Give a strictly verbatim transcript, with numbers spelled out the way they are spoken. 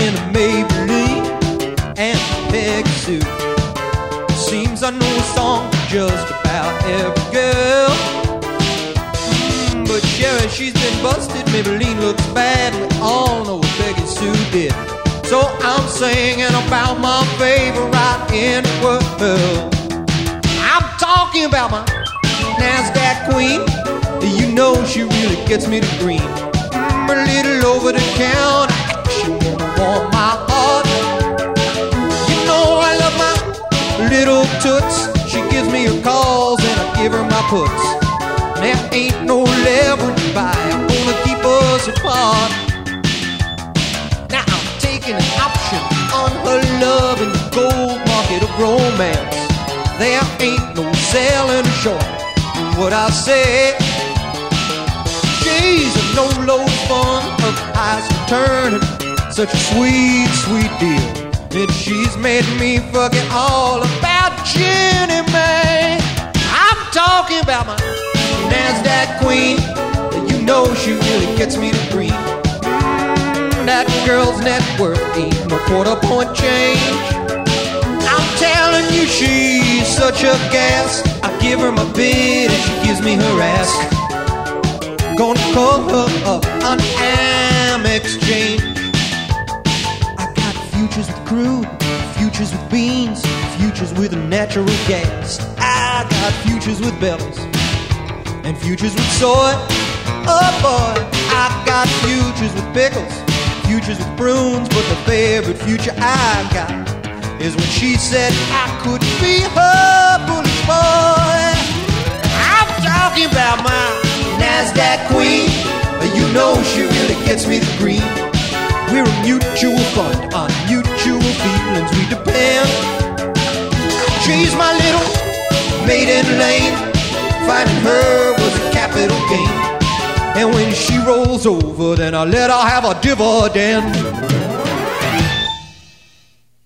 in a Maybelline and a Pegasus. Seems I know a song just about every girl. Mm, but Sherry, she's been busted. Maybelline looks bad. We all know what Pegasus did. So I'm singing about my favorite in the world. I'm talking about my NASDAQ queen. You know she really gets me to green. Mm, a little over the counter action wanna warm my heart. You know I love my little toots. She gives me her calls and I give her my puts. There ain't no leverage by, I'm gonna keep us apart. Now I'm taking an option on her love in the gold market of romance. There ain't no selling short what I say. She's a no-load fun of eyes returning, such a sweet, sweet deal. And she's made me forget all about Jenny May. I'm talking about my NASDAQ queen. You know she really gets me to green. Mm, that girl's net worth ain't no quarter point change. I'm telling you she's such a gas. I give her my bid and she gives me her ask. Gonna call her up on Amex Exchange. I got futures with crude, futures with beans, futures with natural gas. I got futures with bellies and futures with soy. Oh boy, I got futures with pickles, futures with prunes, but the favorite future I got is when she said I could be her bullish boy. I'm talking about my NASDAQ queen. You know she really gets me the green. We're a mutual fund, on mutual feelings we depend. She's my little maiden lane. Finding her was a capital gain. And when she rolls over, then I let her have a dividend.